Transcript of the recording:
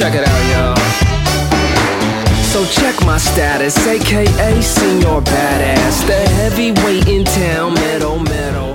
Check it out, y'all. So check my status, aka Senior Badass, the heavyweight in town, metal.